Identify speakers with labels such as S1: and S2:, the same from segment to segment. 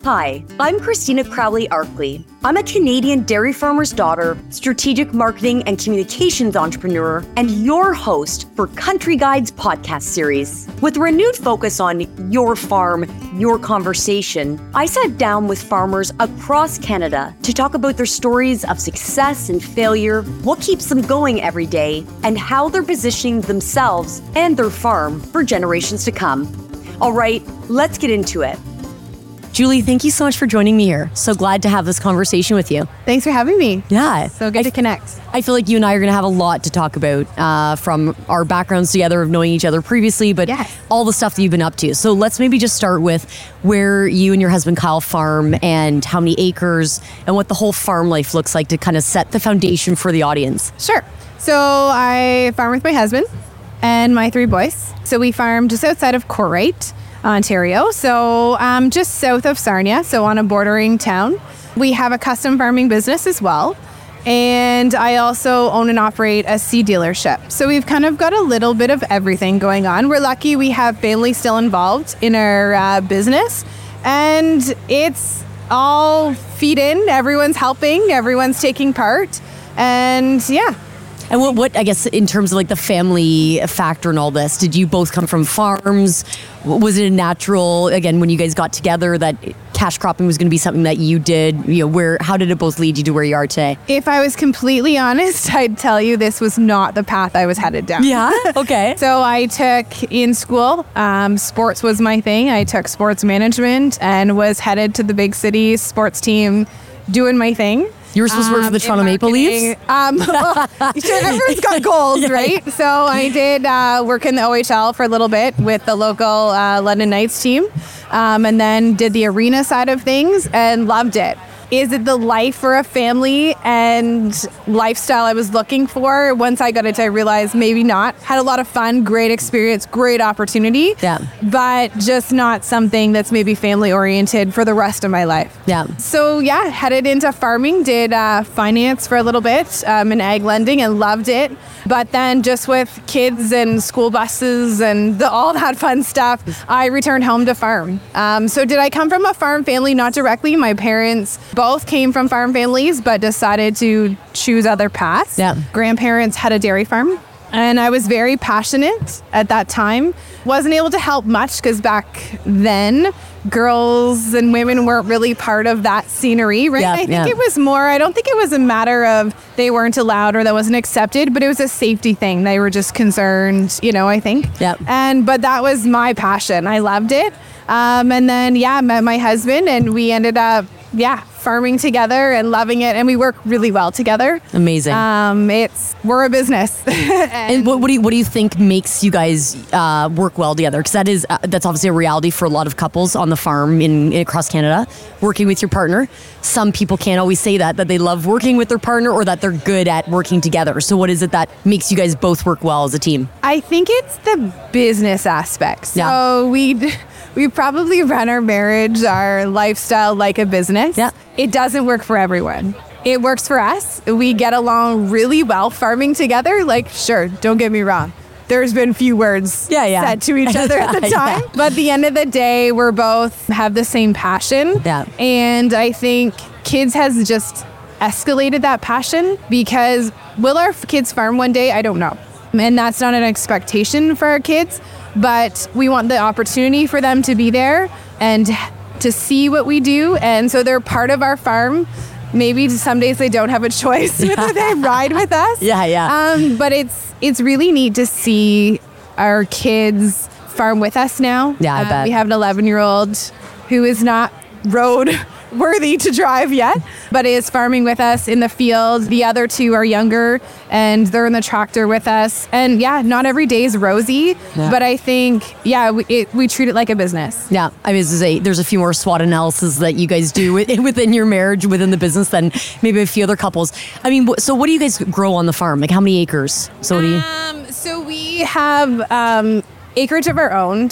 S1: Hi, I'm Christina Crowley-Arkley. I'm a Canadian dairy farmer's daughter, strategic marketing and communications entrepreneur, and your host for Country Guides podcast series. With a renewed focus on your farm, your conversation, I sat down with farmers across Canada to talk about their stories of success and failure, what keeps them going every day, and how they're positioning themselves and their farm for generations to come. All right, let's get into it. Julie, thank you so much for joining me here. So glad to have this conversation with you.
S2: Thanks for having me.
S1: Yeah.
S2: So good to connect.
S1: I feel like you and I are going to have a lot to talk about from our backgrounds together of knowing each other previously, but all the stuff that you've been up to. So let's maybe just start with where you and your husband Kyle farm and how many acres and what the whole farm life looks like to kind of set the foundation for the audience.
S2: Sure. So I farm with my husband and my 3 boys. So we farm just outside of Corright, Ontario, so just south of Sarnia, so on a bordering town. We have a custom farming business as well, and I also own and operate a seed dealership. So we've kind of got a little bit of everything going on. We're lucky we have family still involved in our business, and it's all feed in. Everyone's helping, everyone's taking part, and yeah.
S1: And what I guess in terms of like the family factor and all this, did you both come from farms? Was it a natural, again, when you guys got together that cash cropping was going to be something that you did? You know, how did it both lead you to where you are today?
S2: If I was completely honest, I'd tell you this was not the path I was headed down.
S1: Yeah? Okay.
S2: So I took in school, sports was my thing. I took sports management and was headed to the big city sports team doing my thing.
S1: You were supposed to work for the Toronto Maple Leafs?
S2: Sure, everyone's got goals, right? So I did work in the OHL for a little bit with the local London Knights team, and then did the arena side of things and loved it. Is it the life for a family and lifestyle I was looking for? Once I got it, I realized maybe not. Had a lot of fun, great experience, great opportunity, but just not something that's maybe family oriented for the rest of my life.
S1: Yeah.
S2: So yeah, headed into farming, did finance for a little bit in ag lending and loved it. But then just with kids and school buses and all that fun stuff, I returned home to farm. So did I come from a farm family? Not directly. My parents both came from farm families, but decided to choose other paths.
S1: Yeah.
S2: Grandparents had a dairy farm, and I was very passionate at that time. Wasn't able to help much because back then, girls and women weren't really part of that scenery, right? I think it was more, I don't think it was a matter of they weren't allowed or that wasn't accepted, but it was a safety thing. They were just concerned, I think. But that was my passion. I loved it. And then, met my husband, and we ended up, farming together and loving it, and we work really well together.
S1: Amazing.
S2: We're a business.
S1: and what do you think makes you guys work well together? Because that's obviously a reality for a lot of couples on the farm in across Canada, working with your partner. Some people can't always say that they love working with their partner or that they're good at working together. So what is it that makes you guys both work well as a team?
S2: I think it's the business aspect. So we probably run our marriage, our lifestyle like a business.
S1: Yeah.
S2: It doesn't work for everyone. It works for us. We get along really well farming together. Like, sure, don't get me wrong. There's been few words said to each other at the time. But at the end of the day, we're both have the same passion.
S1: Yeah.
S2: And I think kids has just escalated that passion because will our kids farm one day? I don't know. And that's not an expectation for our kids. But we want the opportunity for them to be there and to see what we do. And so they're part of our farm. Maybe some days they don't have a choice whether they ride with us. But it's really neat to see our kids farm with us now.
S1: Yeah, I bet.
S2: We have an 11-year-old who is not road worthy to drive yet, but is farming with us in the field. The other 2 are younger and they're in the tractor with us. And not every day is rosy, but I think, we treat it like a business.
S1: Yeah. I mean, there's a few more SWOT analysis that you guys do within your marriage, within the business than maybe a few other couples. I mean, so what do you guys grow on the farm? Like how many acres? So
S2: so we have acreage of our own.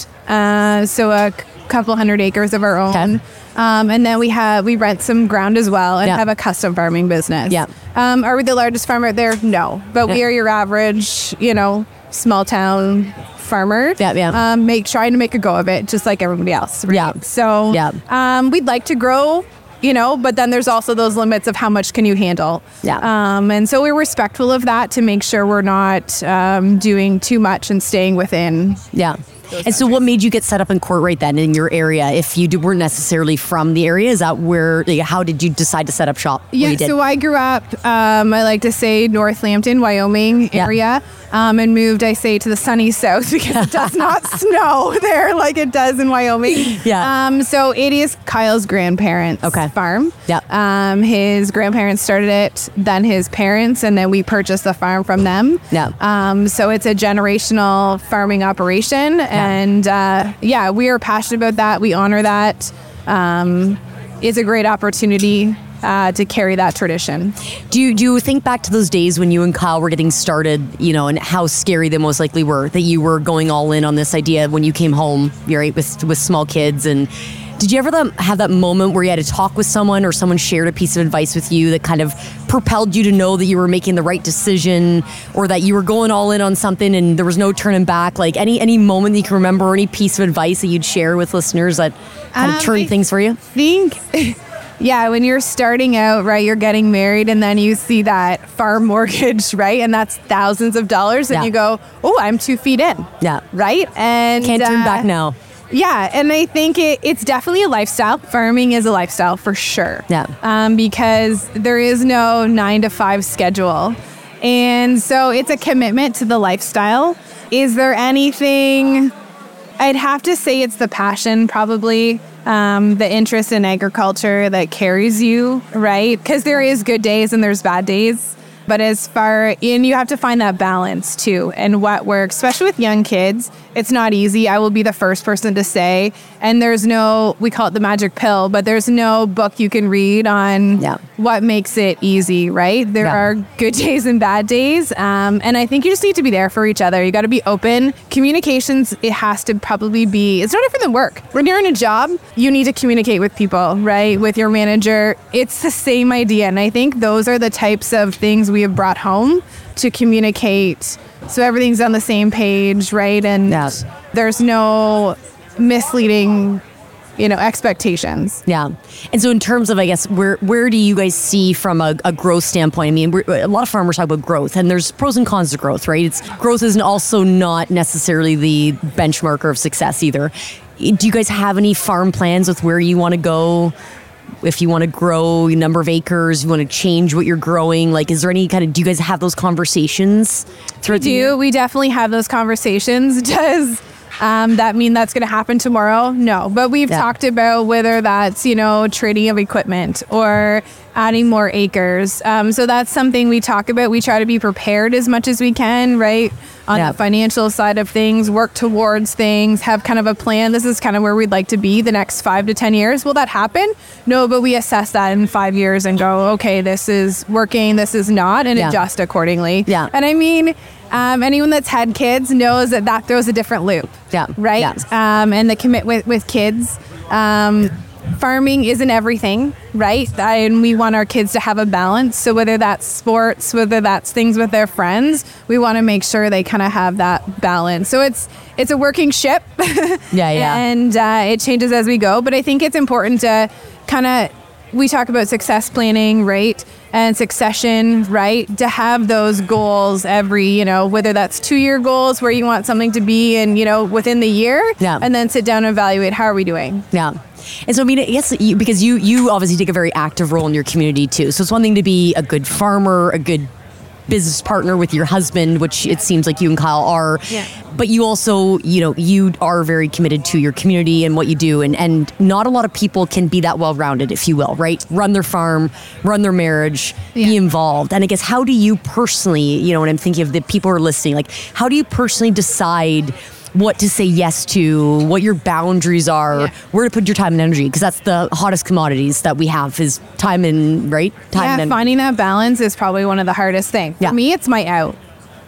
S2: So a couple hundred acres of our own.
S1: Okay.
S2: And then we rent some ground as well and have a custom farming business.
S1: Yeah.
S2: Are we the largest farmer there? No, but we are your average, small town farmer. Trying to make a go of it, just like everybody else. Right?
S1: Yeah.
S2: So we'd like to grow, but then there's also those limits of how much can you handle.
S1: Yeah.
S2: And so we're respectful of that to make sure we're not doing too much and staying within.
S1: Yeah. And so what made you get set up in Courtright then in your area? If you weren't necessarily from the area, is that how did you decide to set up shop?
S2: Yeah, so I grew up, I like to say North Lambton, Wyoming area, and moved, I say, to the sunny south because it does not snow there like it does in Wyoming.
S1: Yeah.
S2: So it is Kyle's grandparents' farm.
S1: Yeah.
S2: His grandparents started it, then his parents, and then we purchased the farm from them.
S1: Yeah.
S2: So it's a generational farming operation. And we are passionate about that. We honor that. It's a great opportunity to carry that tradition.
S1: Do you think back to those days when you and Kyle were getting started, and how scary they most likely were, that you were going all in on this idea when you came home, right, with small kids? And did you ever have that moment where you had to talk with someone or someone shared a piece of advice with you that kind of propelled you to know that you were making the right decision or that you were going all in on something and there was no turning back? Like any moment that you can remember or any piece of advice that you'd share with listeners that kind of turned things for you?
S2: I think, when you're starting out, right, you're getting married and then you see that farm mortgage, right? And that's thousands of dollars and you go, oh, I'm 2 feet in.
S1: Yeah.
S2: Right? And
S1: can't turn back now.
S2: Yeah, and I think it's definitely a lifestyle. Farming is a lifestyle for sure.
S1: Yeah.
S2: Because there is no 9 to 5 schedule. And so it's a commitment to the lifestyle. Is there anything? I'd have to say it's the passion, probably. The interest in agriculture that carries you, right? Because there is good days and there's bad days. But you have to find that balance too, and what works, especially with young kids. It's not easy. I will be the first person to say, and we call it the magic pill, but there's no book you can read on what makes it easy, right? There are good days and bad days. And I think you just need to be there for each other. You got to be open. Communications, it has to probably it's no different than work. When you're in a job, you need to communicate with people, right? With your manager. It's the same idea. And I think those are the types of things we have brought home to communicate so everything's on the same page, right? And there's no misleading expectations.
S1: Yeah. And so in terms of, I guess, where do you guys see from a growth standpoint? I mean, a lot of farmers talk about growth and there's pros and cons to growth, right? Growth is also not necessarily the benchmarker of success either. Do you guys have any farm plans with where you want to go? If you want to grow a number of acres, you want to change what you're growing, like, is there any do you guys have those conversations?
S2: We definitely have those conversations. Does that mean that's going to happen tomorrow? No, but we've talked about whether that's, trading of equipment or adding more acres. So that's something we talk about. We try to be prepared as much as we can, right? On the financial side of things, work towards things, have kind of a plan. This is kind of where we'd like to be the next 5 to 10 years. Will that happen? No, but we assess that in 5 years and go, okay, this is working, this is not, and adjust accordingly.
S1: Yeah.
S2: And I mean, anyone that's had kids knows that throws a different loop.
S1: Yeah.
S2: Right?
S1: Yeah.
S2: And the commit with kids. Farming isn't everything, right? And we want our kids to have a balance. So whether that's sports, whether that's things with their friends, we want to make sure they kind of have that balance. So it's a working ship. And it changes as we go. But I think it's important to we talk about success planning, right? And succession, right? To have those goals every, whether that's 2-year goals where you want something to be in, within the year.
S1: Yeah.
S2: And then sit down and evaluate, how are we doing?
S1: Yeah. And so, I mean, yes, because you obviously take a very active role in your community too. So it's one thing to be a good farmer, a good business partner with your husband, which it seems like you and Kyle are.
S2: Yeah.
S1: But you also, you are very committed to your community and what you do. And not a lot of people can be that well-rounded, if you will, right? Run their farm, run their marriage, be involved. And I guess, how do you personally, when I'm thinking of the people who are listening, like, how do you personally decide what to say yes to, what your boundaries are, where to put your time and energy? Because that's the hottest commodities that we have is time and, right? Time and
S2: finding that balance is probably one of the hardest things. For me, it's my out.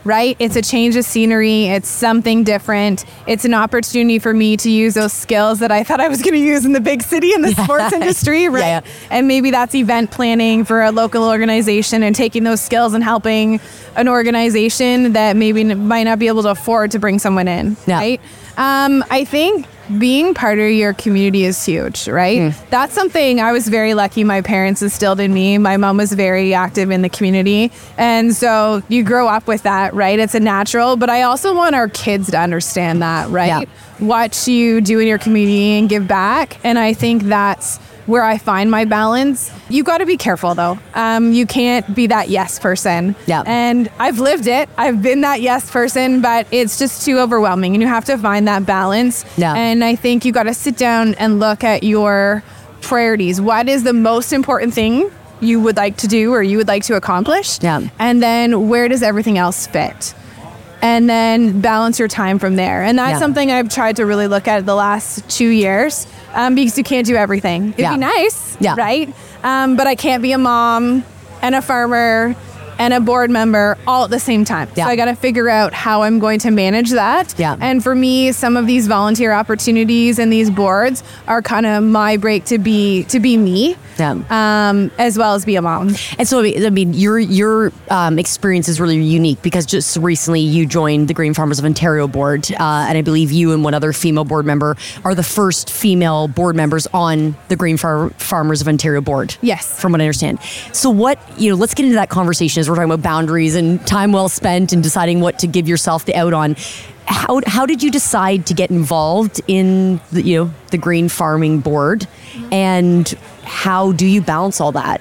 S2: right? It's a change of scenery. It's something different. It's an opportunity for me to use those skills that I thought I was going to use in the big city in the sports industry, right?
S3: Yeah.
S2: And maybe that's event planning for a local organization and taking those skills and helping an organization that maybe might not be able to afford to bring someone in, right? I think being part of your community is huge, right? That's something I was very lucky my parents instilled in me. My mom was very active in the community. And so you grow up with that, right? It's a natural, but I also want our kids to understand that, right? What you do in your community and give back. And I think that's where I find my balance. You got to be careful though. You can't be that yes person. And I've lived it. I've been that yes person, but it's just too overwhelming and you have to find that balance. And I think you got to sit down and look at your priorities. What is the most important thing you would like to do or you would like to accomplish? And then where does everything else fit? And then balance your time from there. And that's something I've tried to really look at the last 2 years because you can't do everything. It'd be nice, right? But I can't be a mom and a farmer and a board member all at the same time. So I got to figure out how I'm going to manage that. And for me, some of these volunteer opportunities and these boards are kind of my break to be me, as well as be a mom.
S3: And so, I mean, your experience is really unique because just recently you joined the Grain Farmers of Ontario board, and I believe you and one other female board member are the first female board members on the Grain Farmers of Ontario board.
S2: Yes.
S3: From what I understand. So let's get into that conversation as we're talking about boundaries and time well spent and deciding what to give yourself the out on. How did you decide to get involved in the grain farming board, and how do you balance all that?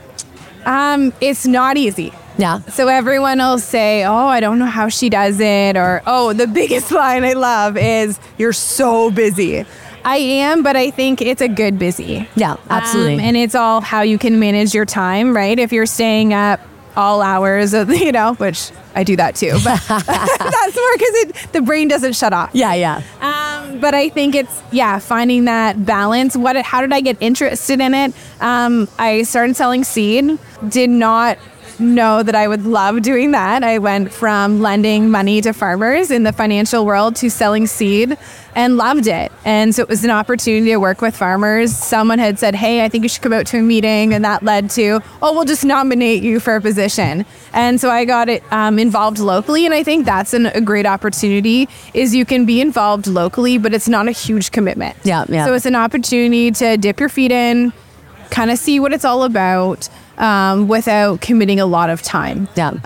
S2: It's not easy. So everyone will say, oh, I don't know how she does it. Or, oh, the biggest line I love is, you're so busy. I am, but I think it's a good busy.
S3: Absolutely.
S2: And it's all how you can manage your time, right? If you're staying up all hours of, which I do that too, but that's more because the brain doesn't shut off. But I think it's, finding that balance. How did I get interested in it? I started selling seed, did not know that I would love doing that. I went from lending money to farmers in the financial world to selling seed and loved it. And so it was an opportunity to work with farmers. Someone had said, hey, I think you should come out to a meeting. And that led to, we'll just nominate you for a position. And so I got it involved locally. And I think that's a great opportunity is you can be involved locally, but it's not a huge commitment. So it's an opportunity to dip your feet in, kind of see what it's all about. Without committing a lot of time.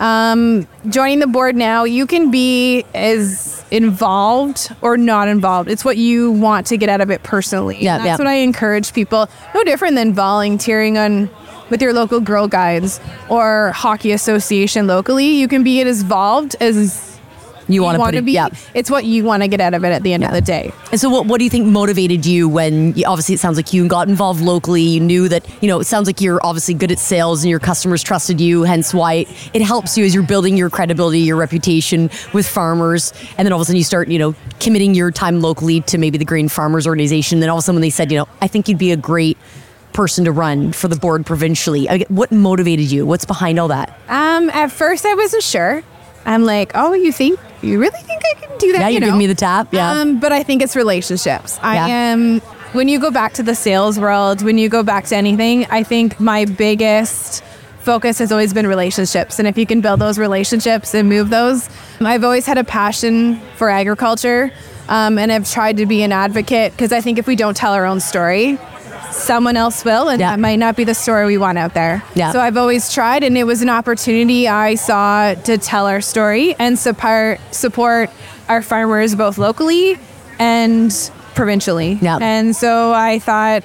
S2: Joining the board now, you can be as involved or not involved. It's what you want to get out of it personally. That's what I encourage people. No different than volunteering with your local Girl Guides or hockey association locally. You can be as involved as you want to be. It's what you want to get out of it at the end of the day.
S3: And so what do you think motivated you when, obviously it sounds like you got involved locally, you knew that, it sounds like you're obviously good at sales and your customers trusted you, hence why it helps you as you're building your credibility, your reputation with farmers. And then all of a sudden you start, committing your time locally to maybe the Grain Farmers organization. Then all of a sudden when they said, I think you'd be a great person to run for the board provincially. What motivated you? What's behind all that?
S2: At first I wasn't sure. I'm like, oh, you really think I can do that?
S3: Yeah, you're giving me the tap.
S2: But I think it's relationships. When you go back to the sales world, when you go back to anything, I think my biggest focus has always been relationships. And if you can build those relationships and move those, I've always had a passion for agriculture and I've tried to be an advocate because I think if we don't tell our own story, someone else will, and that might not be the story we want out there. So I've always tried, and it was an opportunity I saw to tell our story and support our farmers both locally and provincially. And so I thought,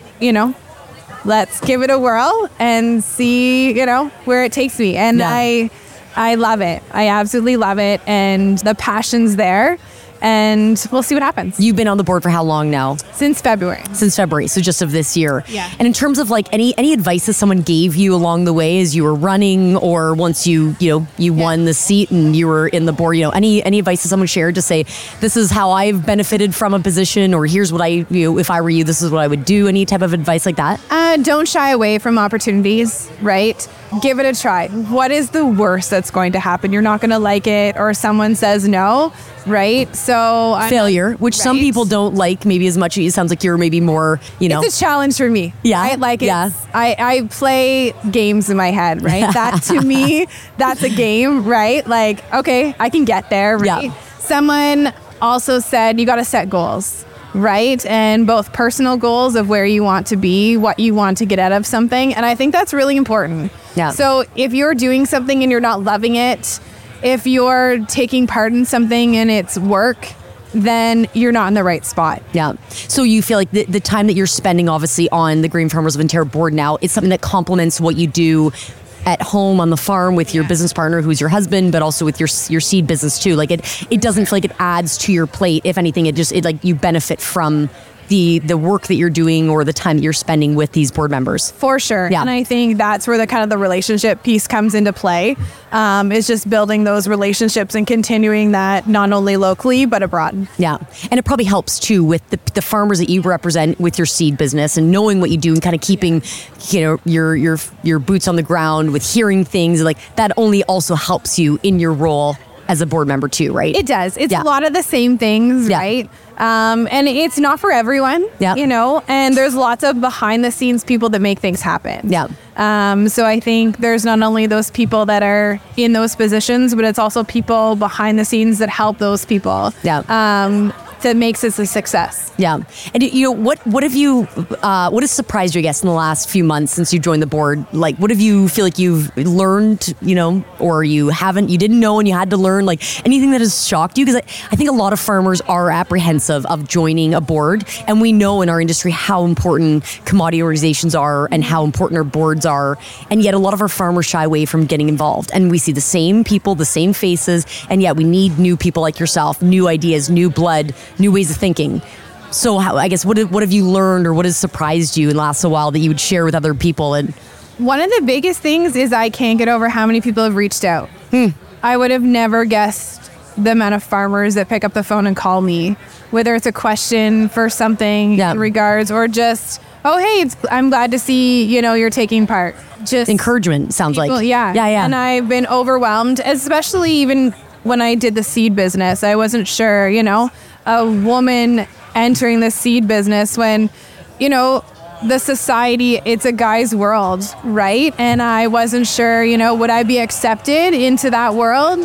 S2: let's give it a whirl and see, where it takes me. And I love it. I absolutely love it. And the passion's there. And we'll see what happens.
S3: You've been on the board for how long now?
S2: Since February.
S3: So just of this year. And in terms of any advice that someone gave you along the way as you were running, or once you won the seat and you were in the board, any advice that someone shared to say, this is how I've benefited from a position, or here's what I, if I were you, this is what I would do. Any type of advice like that?
S2: Don't shy away from opportunities, right? give it a try. What is the worst that's going to happen? You're not going to like it, or someone says no, right? So
S3: failure, which some people don't like maybe as much. It sounds like you're maybe more,
S2: It's a challenge for me.
S3: Yeah.
S2: Right? Like,
S3: yeah.
S2: I play games in my head, right? That to me, that's a game, right? Like, okay, I can get there, right?
S3: Yeah.
S2: Someone also said you got to set goals, right? And both personal goals of where you want to be, what you want to get out of something. And I think that's really important.
S3: Yeah.
S2: So if you're doing something and you're not loving it, if you're taking part in something and it's work, then you're not in the right spot.
S3: Yeah. So you feel like the time that you're spending obviously on the Grain Farmers of Ontario board now, it's something that complements what you do at home on the farm with your business partner, who's your husband, but also with your seed business too. Like it doesn't feel like it adds to your plate. If anything, it like you benefit from the work that you're doing or the time that you're spending with these board members.
S2: For sure.
S3: Yeah.
S2: And I think that's where the kind of the relationship piece comes into play. Is just building those relationships and continuing that not only locally, but abroad.
S3: Yeah. And it probably helps too with the farmers that you represent with your seed business and knowing what you do and kind of keeping, your boots on the ground with hearing things like that only also helps you in your role as a board member too, right?
S2: It does. It's
S3: Yeah.
S2: a lot of the same things,
S3: Yeah.
S2: right? And it's not for everyone,
S3: Yeah.
S2: and there's lots of behind the scenes people that make things happen.
S3: Yeah.
S2: So I think there's not only those people that are in those positions, but it's also people behind the scenes that help those people.
S3: Yeah.
S2: That makes it a success.
S3: Yeah. And what has surprised you, I guess, in the last few months since you joined the board? Like, what have you feel like you've learned, or you didn't know and you had to learn, like anything that has shocked you? Because I think a lot of farmers are apprehensive of joining a board. And we know in our industry how important commodity organizations are and how important our boards are. And yet a lot of our farmers shy away from getting involved. And we see the same people, the same faces. And yet we need new people like yourself, new ideas, new blood, new ways of thinking. So I guess what have you learned or what has surprised you in the last while that you would share with other people? And
S2: One of the biggest things is I can't get over how many people have reached out. I would have never guessed the amount of farmers that pick up the phone and call me, whether it's a question for something in regards or just, oh, hey, I'm glad to see, you're taking part. Just
S3: encouragement sounds
S2: people,
S3: like.
S2: Yeah.
S3: Yeah.
S2: And I've been overwhelmed, especially even when I did the seed business. I wasn't sure, a woman entering the seed business when, the society, it's a guy's world, right? And I wasn't sure, would I be accepted into that world?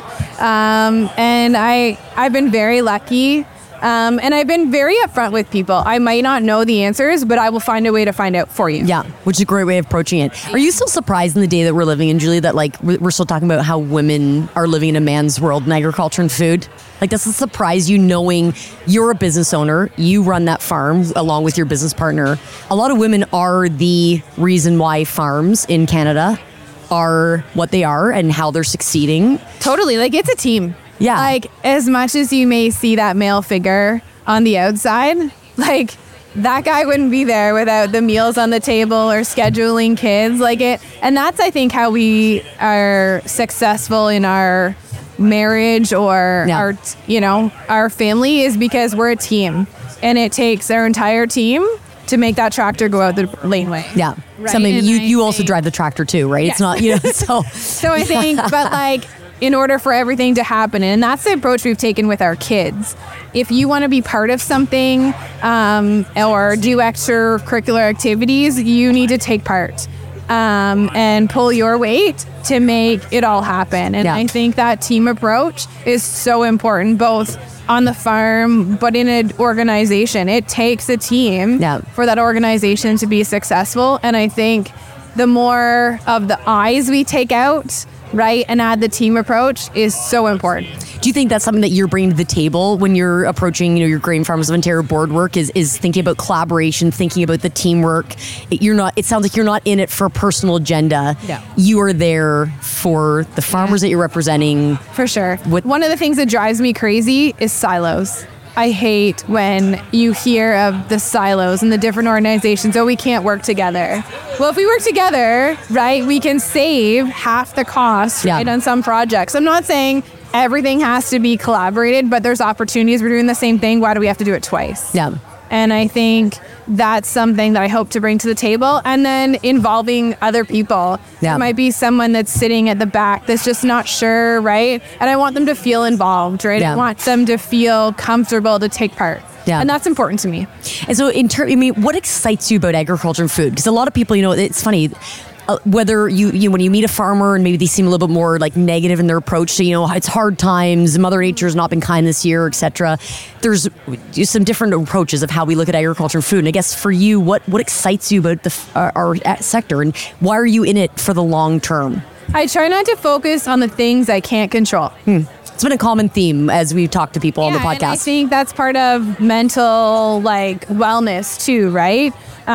S2: And I've been very lucky. And I've been very upfront with people. I might not know the answers, but I will find a way to find out for you.
S3: Yeah, which is a great way of approaching it. Are you still surprised in the day that we're living in, Julie, that like we're still talking about how women are living in a man's world in agriculture and food? Like, does it surprise you knowing you're a business owner, you run that farm along with your business partner? A lot of women are the reason why farms in Canada are what they are and how they're succeeding.
S2: Totally. Like, it's a team.
S3: Yeah.
S2: Like, as much as you may see that male figure on the outside, like, that guy wouldn't be there without the meals on the table or scheduling kids. And that's, I think, how we are successful in our marriage or our family, is because we're a team. And it takes our entire team to make that tractor go out the laneway.
S3: Yeah.
S2: Right?
S3: Something
S2: And
S3: you also drive the tractor too, right?
S2: Yes.
S3: It's not,
S2: So I think, but in order for everything to happen, and that's the approach we've taken with our kids. If you want to be part of something or do extracurricular activities, you need to take part and pull your weight to make it all happen. And I think that team approach is so important, both on the farm, but in an organization. It takes a team for that organization to be successful. And I think the more of the I's we take out, right, and add the team approach is so important.
S3: Do you think that's something that you're bringing to the table when you're approaching, your Grain Farmers of Ontario board work, is thinking about collaboration, thinking about the teamwork? It sounds like you're not in it for a personal agenda.
S2: No.
S3: You are there for the farmers that you're representing.
S2: For sure. One of the things that drives me crazy is silos. I hate when you hear of the silos and the different organizations. Oh, we can't work together. Well, if we work together, right, we can save half the cost, right, on some projects. I'm not saying everything has to be collaborated, but there's opportunities. We're doing the same thing. Why do we have to do it twice?
S3: Yeah.
S2: And I think that's something that I hope to bring to the table. And then involving other people.
S3: Yeah.
S2: It might be someone that's sitting at the back that's just not sure, right? And I want them to feel involved, right?
S3: Yeah.
S2: I want them to feel comfortable to take part.
S3: Yeah.
S2: And that's important to me.
S3: And so what excites you about agriculture and food? Because a lot of people, it's funny, whether you when you meet a farmer and maybe they seem a little bit more like negative in their approach to, it's hard times, Mother Nature's not been kind this year, etc. There's some different approaches of how we look at agriculture and food. And I guess for you, what excites you about our sector, and why are you in it for the long term?
S2: I try not to focus on the things I can't control.
S3: It's been a common theme as we've talked to people on the podcast.
S2: And I think that's part of mental wellness too, right?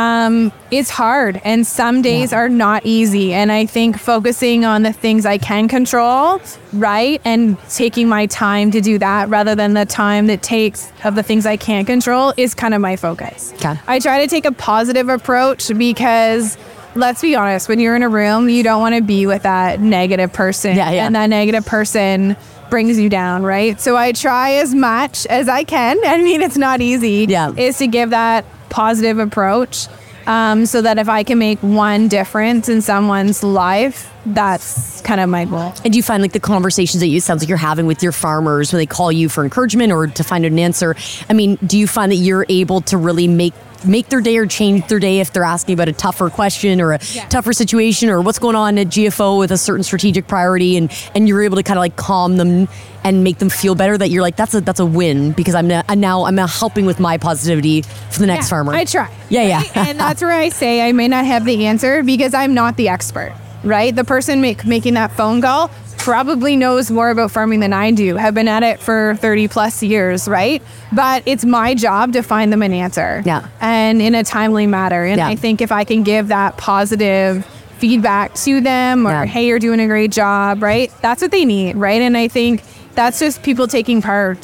S2: It's hard, and some days are not easy. And I think focusing on the things I can control, right, and taking my time to do that rather than the time that takes of the things I can't control is kind of my focus.
S3: Okay.
S2: I try to take a positive approach because, let's be honest, when you're in a room, you don't want to be with that negative person.
S3: Yeah.
S2: And that negative person brings you down, right? So I try as much as I can. I mean, it's not easy.
S3: Yeah.
S2: Is to give that positive approach so that if I can make one difference in someone's life, that's kind of my goal.
S3: And do you find the conversations that it sounds like you're having with your farmers when they call you for encouragement or to find an answer? I mean, do you find that you're able to really make their day or change their day if they're asking about a tougher question or a tougher situation or what's going on at GFO with a certain strategic priority, and you're able to kind of calm them and make them feel better, that you're that's a win because I'm now helping with my positivity for the next farmer.
S2: I try.
S3: Yeah.
S2: And that's where I say I may not have the answer because I'm not the expert, right? The person making that phone call probably knows more about farming than I do, have been at it for 30 plus years, right? But it's my job to find them an answer.
S3: Yeah.
S2: And in a timely manner. And I think if I can give that positive feedback to them or, hey, you're doing a great job, right? That's what they need, right? And I think that's just people taking part.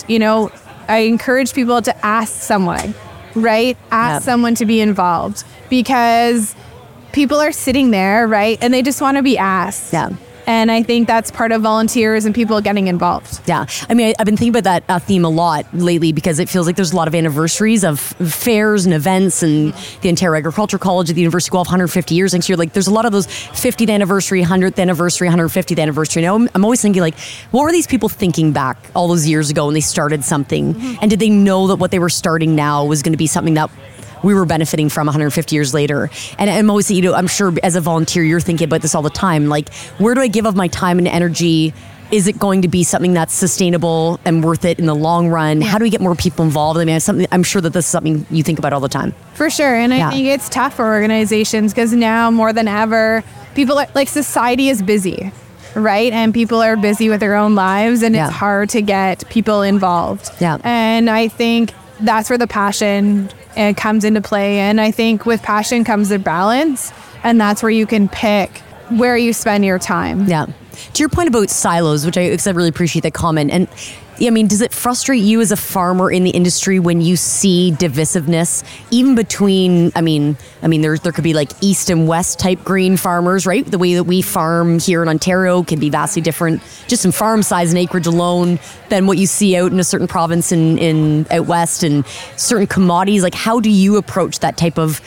S2: I encourage people to ask someone, right? Ask someone to be involved because people are sitting there, right? And they just want to be asked.
S3: Yeah.
S2: And I think that's part of volunteers and people getting involved.
S3: Yeah. I mean, I've been thinking about that theme a lot lately because it feels like there's a lot of anniversaries of fairs and events, and the Ontario Agricultural College at the University of Guelph, 150 years next year. There's a lot of those 50th anniversary, 100th anniversary, 150th anniversary. I'm always thinking what were these people thinking back all those years ago when they started something? Mm-hmm. And did they know that what they were starting now was going to be something that we were benefiting from 150 years later? And I'm always, I'm sure as a volunteer, you're thinking about this all the time. Where do I give of my time and energy? Is it going to be something that's sustainable and worth it in the long run? How do we get more people involved? I mean, I'm sure that this is something you think about all the time.
S2: For sure. And I think it's tough for organizations because now more than ever, people are society is busy, right? And people are busy with their own lives, and it's hard to get people involved.
S3: Yeah.
S2: And I think that's where the passion comes into play. And I think with passion comes a balance, and that's where you can pick where you spend your time.
S3: Yeah. To your point about silos, which I really appreciate that comment. And I mean, does it frustrate you as a farmer in the industry when you see divisiveness, even between, I mean, there could be east and west type green farmers, right? The way that we farm here in Ontario can be vastly different, just in farm size and acreage alone, than what you see out in a certain province in out west, and certain commodities. How do you approach that type of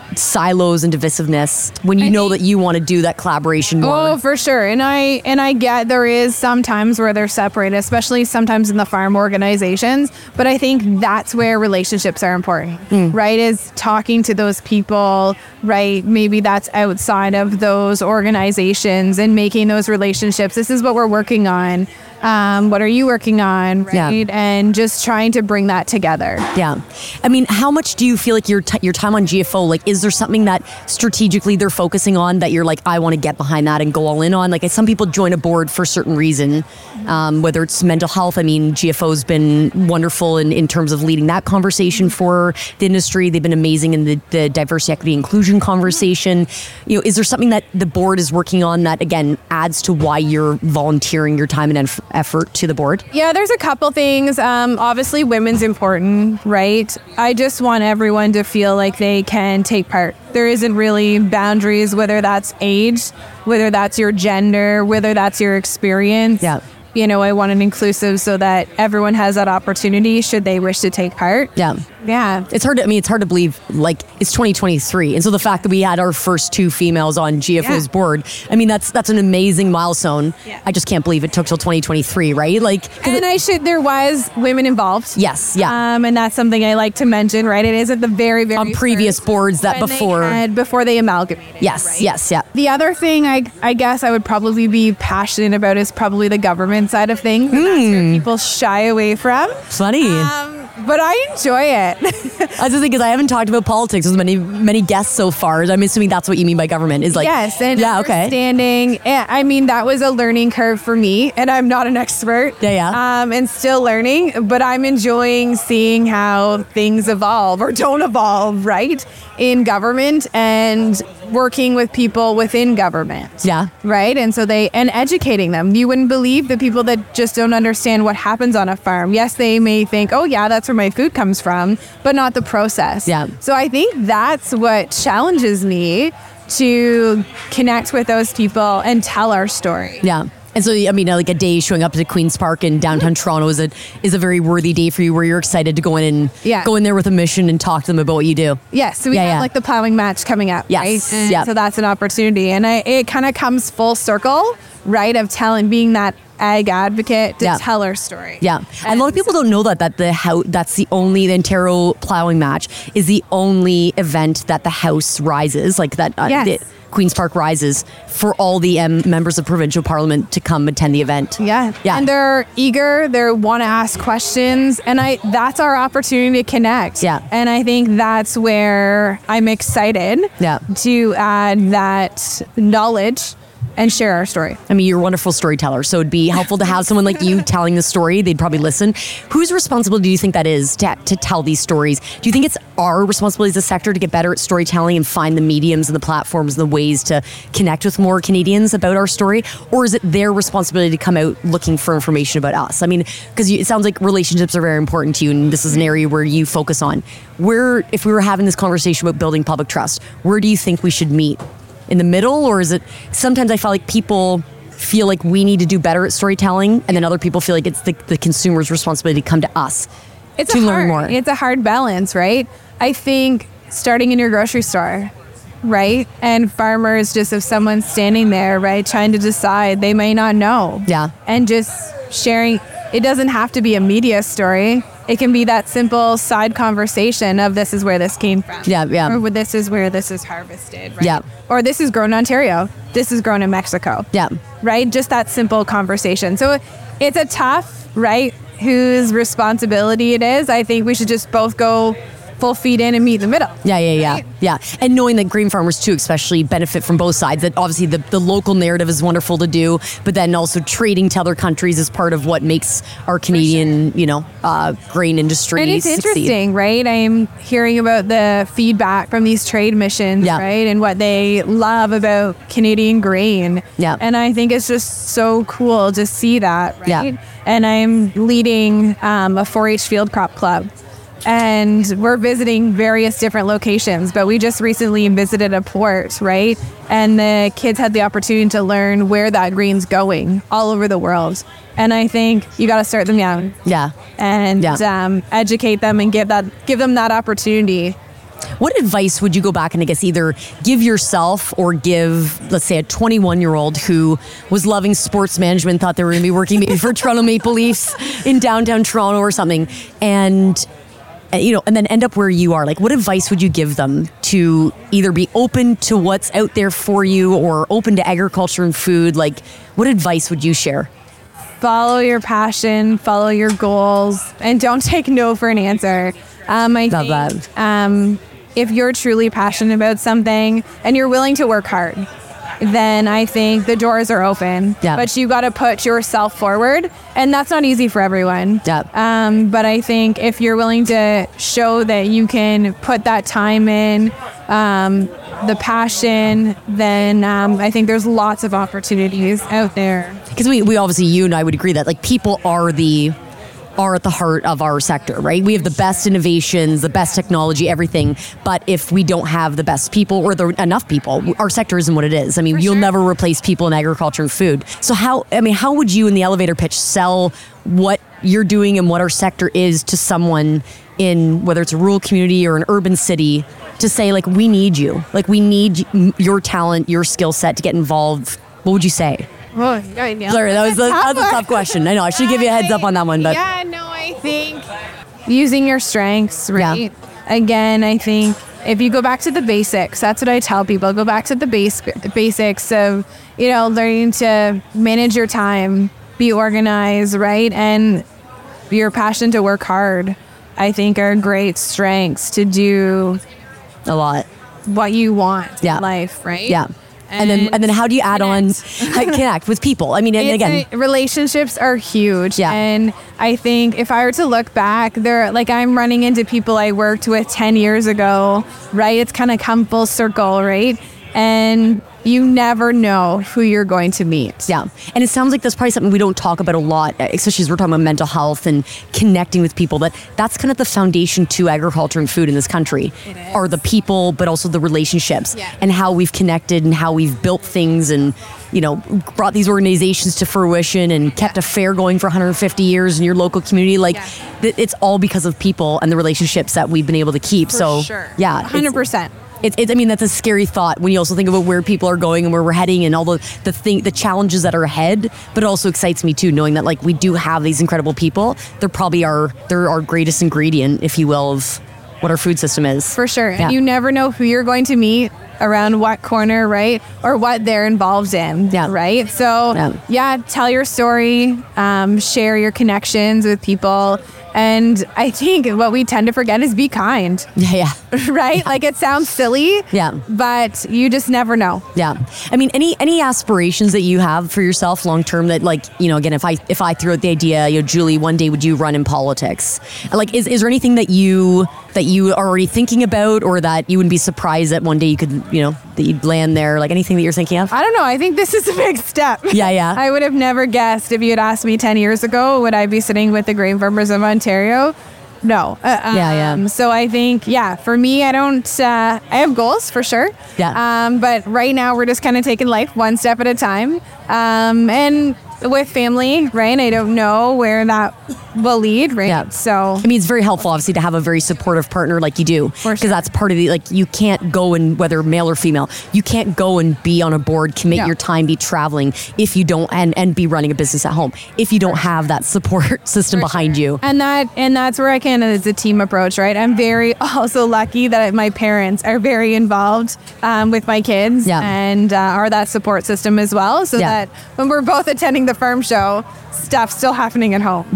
S3: silos and divisiveness when you know that you want to do that collaboration more?
S2: Oh, for sure. And I get there is some times where they're separated, especially sometimes in the farm organizations. But I think that's where relationships are important, right? Is talking to those people, right? Maybe that's outside of those organizations and making those relationships. This is what we're working on. What are you working on, right? And just trying to bring that together.
S3: Yeah. I mean, how much do you feel like your time on GFO, is there something that strategically they're focusing on that you're I want to get behind that and go all in on? Some people join a board for a certain reason, whether it's mental health. I mean, GFO's been wonderful in terms of leading that conversation for the industry. They've been amazing in the diversity, equity, inclusion conversation. Is there something that the board is working on that, again, adds to why you're volunteering your time and effort to the board?
S2: Yeah, there's a couple things. Obviously, women's important, right? I just want everyone to feel like they can take part. There isn't really boundaries, whether that's age, whether that's your gender, whether that's your experience.
S3: Yeah.
S2: I want it inclusive so that everyone has that opportunity should they wish to take part.
S3: Yeah.
S2: Yeah.
S3: It's hard to believe, like, it's 2023. And so the fact that we had our first 2 females on GFO's board, I mean, that's an amazing milestone.
S2: Yeah.
S3: I just can't believe it took till 2023, right?
S2: There was women involved.
S3: Yes, yeah.
S2: And that's something I like to mention, right? It is at the very, very
S3: on previous boards that
S2: before they amalgamated.
S3: Yes,
S2: right?
S3: yes, yeah.
S2: The other thing I guess I would probably be passionate about is probably the government side of things. And that's where people shy away from.
S3: Funny.
S2: But I enjoy it.
S3: I just think because I haven't talked about politics with many guests so far. I'm assuming that's what you mean by government is like.
S2: Yes, and
S3: understanding.
S2: Okay. I mean, that was a learning curve for me, and I'm not an expert.
S3: Yeah.
S2: And still learning, but I'm enjoying seeing how things evolve or don't evolve, right, in government and working with people within government.
S3: Yeah.
S2: Right, and so and educating them. You wouldn't believe the people that just don't understand what happens on a farm. Yes, they may think, oh yeah, that's where my food comes from, but not the process.
S3: Yeah.
S2: So I think that's what challenges me to connect with those people and tell our story.
S3: Yeah. And so, I mean, like a day showing up to Queen's Park in downtown Toronto is a very worthy day for you where you're excited to go in and go in there with a mission and talk to them about what you do.
S2: Yes. So we have like the plowing match coming up.
S3: Yes.
S2: Right? And so that's an opportunity. And it kind of comes full circle, right, of being that ag advocate to tell our story.
S3: Yeah. And a lot of people don't know that the Ontario plowing match is the only event that the House rises, like that. Queen's Park rises for all the members of provincial parliament to come attend the event.
S2: Yeah. And they're eager, they want to ask questions, and that's our opportunity to connect.
S3: Yeah.
S2: And I think that's where I'm excited to add that knowledge and share our story.
S3: I mean, you're a wonderful storyteller, so it'd be helpful to have someone like you telling the story. They'd probably listen. Whose responsibility do you think that is to tell these stories? Do you think it's our responsibility as a sector to get better at storytelling and find the mediums and the platforms and the ways to connect with more Canadians about our story? Or is it their responsibility to come out looking for information about us? I mean, because it sounds like relationships are very important to you, and this is an area where you focus on. If we were having this conversation about building public trust, where do you think we should meet? In the middle, or is it sometimes I feel like people feel like we need to do better at storytelling, and then other people feel like it's the consumer's responsibility to come to us to learn more.
S2: It's a hard balance, right? I think starting in your grocery store, right? And farmers, just if someone's standing there, right, trying to decide, they may not know.
S3: Yeah.
S2: And just sharing, it doesn't have to be a media story. It can be that simple side conversation of this is where this came from.
S3: Yeah, yeah.
S2: Or this is where this is harvested, right?
S3: Yeah.
S2: Or this is grown in Ontario. This is grown in Mexico.
S3: Yeah.
S2: Right? Just that simple conversation. So it's a tough, right, whose responsibility it is. I think we should just both go full feet in and meet in the middle.
S3: Yeah. And knowing that grain farmers too, especially benefit from both sides, that obviously the local narrative is wonderful to do, but then also trading to other countries is part of what makes our Canadian, grain industry
S2: and it's
S3: succeed.
S2: Interesting, right? I'm hearing about the feedback from these trade missions, right? And what they love about Canadian grain.
S3: Yeah.
S2: And I think it's just so cool to see that, right?
S3: Yeah.
S2: And I'm leading a 4-H field crop club. And we're visiting various different locations, but we just recently visited a port, right? And the kids had the opportunity to learn where that grain's going all over the world. And I think you got to start them young.
S3: Yeah.
S2: And educate them and give them that opportunity.
S3: What advice would you go back and I guess either give yourself or give, let's say, a 21-year-old who was loving sports management, thought they were going to be working maybe for Toronto Maple Leafs in downtown Toronto or something, and then end up where you are? Like, what advice would you give them to either be open to what's out there for you or open to agriculture and food? Like, what advice would you share?
S2: Follow your passion, follow your goals, and don't take no for an answer. I
S3: Love
S2: think
S3: that.
S2: If you're truly passionate about something and you're willing to work hard, then I think the doors are open.
S3: Yeah.
S2: But you got to put yourself forward, and that's not easy for everyone.
S3: Yeah.
S2: But I think if you're willing to show that you can put that time in, the passion, then I think there's lots of opportunities out there.
S3: Because we obviously, you and I would agree that like people are the are at the heart of our sector, right? We have the best innovations, the best technology, everything. But if we don't have the best people or enough people, our sector isn't what it is. I mean, you'll never replace people in agriculture and food. So how would you in the elevator pitch sell what you're doing and what our sector is to someone in, whether it's a rural community or an urban city, to say, like, we need you. Like, we need your talent, your skill set to get involved. What would you say?
S2: Oh,
S3: Sorry, that was a tough question. I know, I should give you a heads up on that one. But
S2: yeah, no, I think using your strengths, right?
S3: Yeah.
S2: Again, I think if you go back to the basics, that's what I tell people. Go back to the basics of, learning to manage your time, be organized, right? And your passion to work hard, I think, are great strengths to do
S3: a lot
S2: what you want in life, right?
S3: Yeah. And then how do you add on connect with people? I mean, again,
S2: relationships are huge.
S3: Yeah.
S2: And I think if I were to look back, I'm running into people I worked with 10 years ago, right? It's kind of come full circle, right? And you never know who you're going to meet.
S3: Yeah. And it sounds like that's probably something we don't talk about a lot, especially as we're talking about mental health and connecting with people. That's kind of the foundation to agriculture and food in this country, are the people, but also the relationships and how we've connected and how we've built things and, brought these organizations to fruition and kept a fair going for 150 years in your local community. Like, it's all because of people and the relationships that we've been able to keep.
S2: For sure.
S3: Yeah.
S2: 100%.
S3: I mean, that's a scary thought when you also think about where people are going and where we're heading and all the challenges that are ahead. But it also excites me too, knowing that, like, we do have these incredible people. They're probably our greatest ingredient, if you will, of what our food system is.
S2: For sure.
S3: Yeah.
S2: And you never know who you're going to meet around what corner, right? Or what they're involved in, right? So, tell your story, share your connections with people. And I think what we tend to forget is be kind.
S3: Yeah.
S2: Right? Like, it sounds silly.
S3: Yeah.
S2: But you just never know.
S3: Yeah. I mean, any aspirations that you have for yourself long term that, like, again, if I threw out the idea, Julie, one day would you run in politics? Like, is there anything that you are already thinking about, or that you wouldn't be surprised that one day you could, that you'd land there? Like, anything that you're thinking of?
S2: I don't know. I think this is a big step.
S3: Yeah.
S2: I would have never guessed, if you had asked me 10 years ago, would I be sitting with the grain farmers of Ontario? No. So I think, for me, I have goals for sure.
S3: Yeah.
S2: But right now we're just kind of taking life one step at a time. And with family, right? I don't know where that will lead, right?
S3: Yeah.
S2: So
S3: I mean, it's very helpful, obviously, to have a very supportive partner like you do, because that's part of the, like, you can't go and, whether male or female, you can't go and be on a board, commit your time, be traveling if you don't, and be running a business at home if you don't have that support system behind you.
S2: And that's where I can, it's a team approach, right? I'm very also lucky that my parents are very involved with my kids and are that support system as well, so that when we're both attending the farm show, stuff's still happening at home.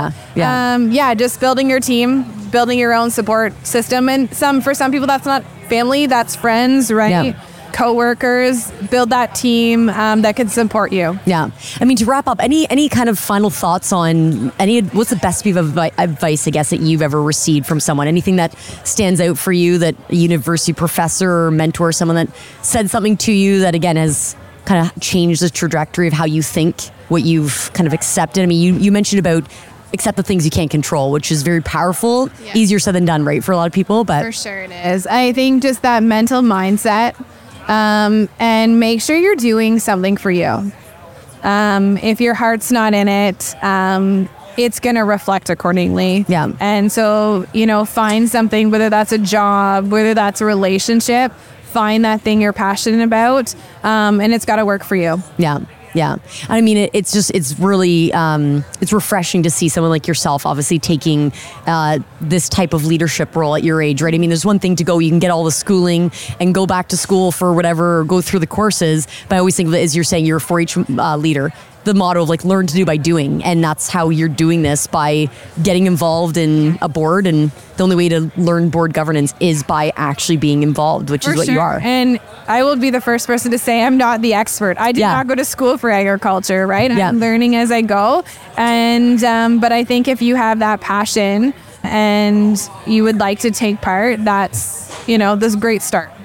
S2: Just building your team, building your own support system, and for some people that's not family, that's friends, right? Co-workers, build that team that can support you.
S3: Yeah. I mean, to wrap up, any kind of final thoughts on what's the best piece of advice, I guess, that you've ever received from someone? Anything that stands out for you, that a university professor or mentor, someone that said something to you that, again, has kind of changed the trajectory of how you think, what you've kind of accepted? I mean, you mentioned about accept the things you can't control, which is very powerful. Easier said than done, right, for a lot of people. But
S2: for sure it is. I think just that mental mindset, and make sure you're doing something for you. If your heart's not in it, it's going to reflect accordingly. Yeah. And so, find something, whether that's a job, whether that's a relationship, find that thing you're passionate about, and it's got to work for you.
S3: Yeah. Yeah. I mean, it's really, it's refreshing to see someone like yourself, obviously taking this type of leadership role at your age, right? I mean, there's one thing to go, you can get all the schooling and go back to school for whatever, or go through the courses. But I always think of it as, you're saying, you're a 4-H leader. The motto of, like, learn to do by doing. And that's how you're doing this, by getting involved in a board. And the only way to learn board governance is by actually being involved, which is what you are.
S2: And I will be the first person to say I'm not the expert. I did not go to school for agriculture, right? I'm learning as I go. And but I think if you have that passion and you would like to take part, that's, this great start.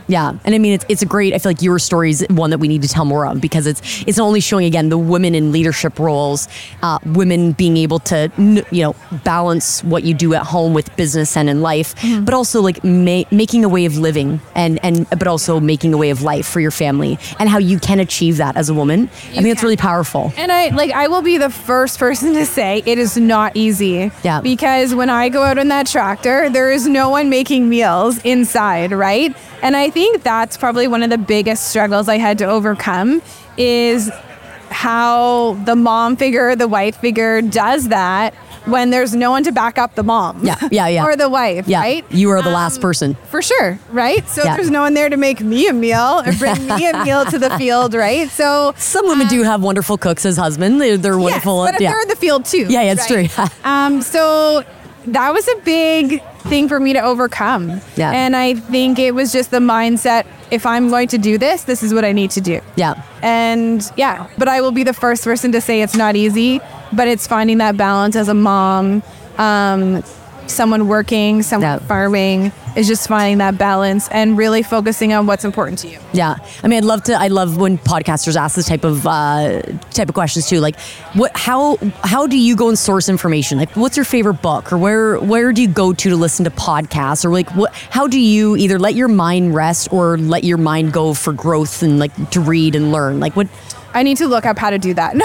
S3: Yeah. And I mean, it's a great, I feel like your story is one that we need to tell more of, because it's not only showing, again, the women in leadership roles, women being able to, balance what you do at home with business and in life, but also like making a way of living but also making a way of life for your family, and how you can achieve that as a woman. I think it's really powerful.
S2: And I will be the first person to say it is not easy.
S3: Yeah.
S2: Because when I go out in that tractor, there is no one making meals inside, right? And I think that's probably one of the biggest struggles I had to overcome, is how the mom figure, the wife figure does that when there's no one to back up the mom.
S3: Yeah.
S2: Or the wife, right?
S3: You are the last person.
S2: For sure, right? So there's no one there to make me a meal or bring me a meal to the field, right? So
S3: some women do have wonderful cooks as husbands. They're wonderful.
S2: Yes, but they're in the field too.
S3: Yeah, it's true.
S2: So that was a big thing for me to overcome.
S3: Yeah.
S2: And I think it was just the mindset, if I'm going to do this, this is what I need to do.
S3: Yeah.
S2: And but I will be the first person to say it's not easy, but it's finding that balance as a mom, someone working, someone farming, is just finding that balance and really focusing on what's important to you.
S3: Yeah. I mean, I love when podcasters ask this type of questions too. Like, how do you go and source information? Like, what's your favorite book, or where do you go to listen to podcasts, or like how do you either let your mind rest or let your mind go for growth and like to read and learn? Like, what?
S2: I need to look up how to do that.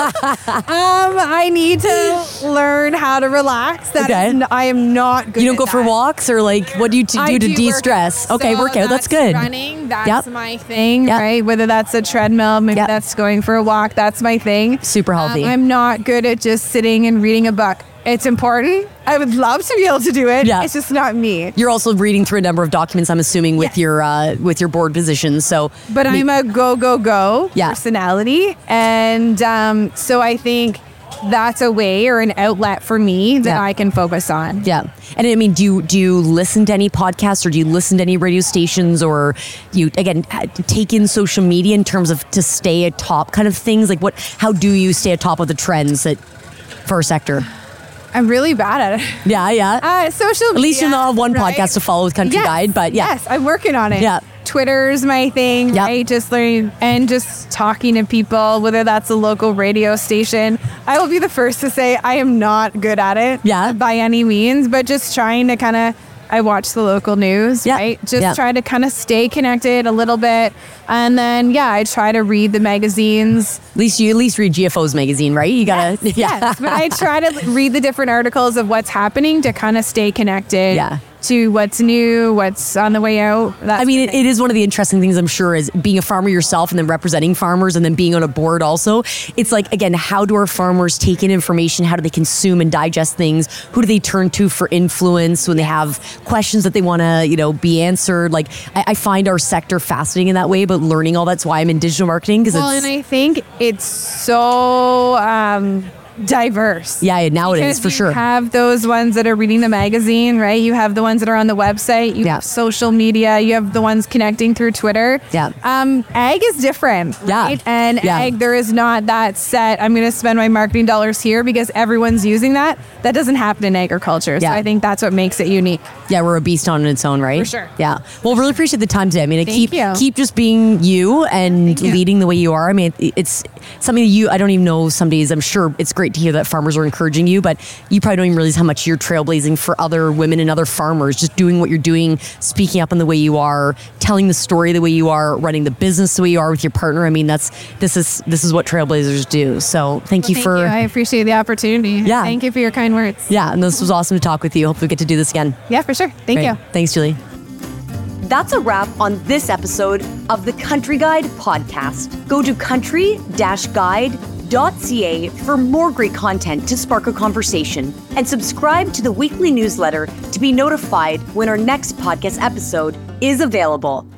S2: I need to learn how to relax. I am not good.
S3: You don't go for walks, or like, what do you do to de-stress? Okay, workout. That's good.
S2: Running, that's my thing, right? Whether that's a treadmill, maybe that's going for a walk. That's my thing.
S3: Super healthy.
S2: I'm not good at just sitting and reading a book. It's important. I would love to be able to do it.
S3: Yeah.
S2: It's just not me.
S3: You're also reading through a number of documents, I'm assuming, with your board positions. So,
S2: but I'm a go personality, and so I think that's a way or an outlet for me that I can focus on.
S3: Yeah. And I mean, do you listen to any podcasts, or do you listen to any radio stations, or you, again, take in social media in terms of to stay atop kind of things? Like, how do you stay atop of the trends for our sector?
S2: I'm really bad at it.
S3: Yeah.
S2: Social media.
S3: At least you'll have one podcast to follow with Country Guide, but
S2: Yes, I'm working on it.
S3: Yeah.
S2: Twitter's my thing, right? Just learning and just talking to people, whether that's a local radio station. I will be the first to say I am not good at it by any means, but just trying to I watch the local news, right? Just try to kind of stay connected a little bit. And then, I try to read the magazines.
S3: At least read GFO's magazine, right? You gotta,
S2: Yes, but I try to read the different articles of what's happening to kind of stay connected to what's new, what's on the way out.
S3: It is one of the interesting things, I'm sure, is being a farmer yourself and then representing farmers and then being on a board also. It's like, again, how do our farmers take in information? How do they consume and digest things? Who do they turn to for influence when they have questions that they want to, be answered? Like, I find our sector fascinating in that way, but learning all that's why I'm in digital marketing.
S2: And I think it's so diverse.
S3: Yeah, now it is, for sure.
S2: You have those ones that are reading the magazine, right? You have the ones that are on the website. You have social media. You have the ones connecting through Twitter.
S3: Yeah.
S2: Ag is different, right? And ag, there is not that set, I'm going to spend my marketing dollars here because everyone's using that. That doesn't happen in agriculture. So I think that's what makes it unique.
S3: Yeah, we're a beast on its own, right?
S2: For sure.
S3: Yeah. Well, really appreciate the time today. I mean, keep just being you and leading the way you are. I mean, it's something that I don't even know some days, I'm sure it's great to hear that farmers are encouraging you, but you probably don't even realize how much you're trailblazing for other women and other farmers, just doing what you're doing, speaking up in the way you are, telling the story the way you are, running the business the way you are with your partner. I mean, this is what trailblazers do. So thank you. I
S2: appreciate the opportunity.
S3: Yeah.
S2: Thank you for your kind words.
S3: Yeah. And this was awesome to talk with you. Hope we get to do this again.
S2: Yeah, for sure. Thank you.
S3: Thanks, Julie.
S1: That's a wrap on this episode of the Country Guide podcast. Go to country-guide.ca for more great content to spark a conversation, and subscribe to the weekly newsletter to be notified when our next podcast episode is available.